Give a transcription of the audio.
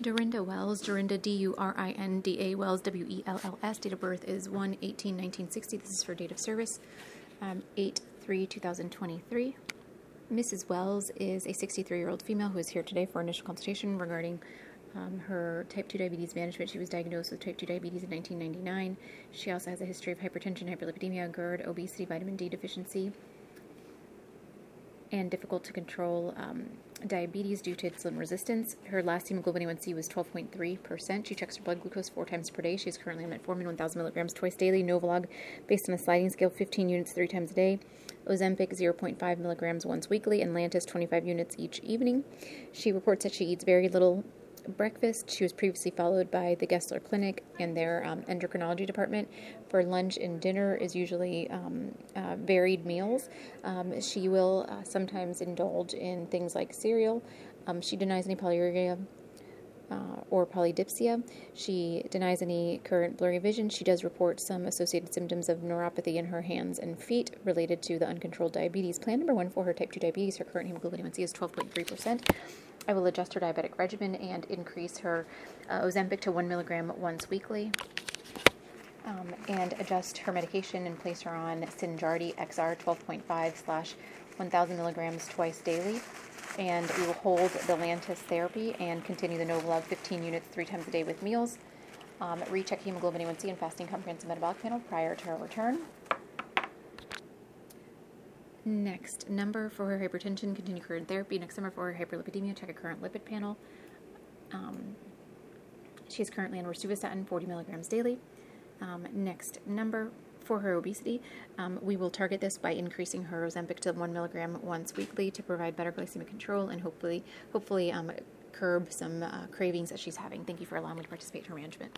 Dorinda Wells, Dorinda, Durinda Wells, Wells. Date of birth is 1/18/1960. This is for date of service, 8/3/2023. Mrs. Wells is a 63-year-old female who is here today for initial consultation regarding her type 2 diabetes management. She was diagnosed with type 2 diabetes in 1999. She also has a history of hypertension, hyperlipidemia, GERD, obesity, vitamin D deficiency, and difficult to control diabetes due to insulin resistance. Her last hemoglobin A1C was 12.3%. She checks her blood glucose 4 times per day. She's currently on metformin 1,000 milligrams twice daily. Novolog based on a sliding scale, 15 units 3 times a day. Ozempic 0.5 milligrams once weekly, and Lantus 25 units each evening. She reports that she eats very little breakfast. She was previously followed by the Gessler Clinic and their endocrinology department. For lunch and dinner is usually varied meals. She will sometimes indulge in things like cereal. She denies any polyuria or polydipsia. She denies any current blurry vision. She does report some associated symptoms of neuropathy in her hands and feet related to the uncontrolled diabetes. Plan number 1 for her type 2 diabetes. Her current hemoglobin A1C is 12.3%. I will adjust her diabetic regimen and increase her Ozempic to 1 milligram once weekly, and adjust her medication and place her on Synjardy XR 12.5/1,000 milligrams twice daily. And we will hold the Lantus therapy and continue the Novolog 15 units 3 times a day with meals. Recheck hemoglobin A1C and fasting comprehensive metabolic panel prior to her return. Next number for her hypertension, continue current therapy. Next number for her hyperlipidemia, check a current lipid panel. She is currently on rosuvastatin, 40 milligrams daily. Next number for her obesity, we will target this by increasing her Ozempic to 1 milligram once weekly to provide better glycemic control and hopefully curb some cravings that she's having. Thank you for allowing me to participate in her management.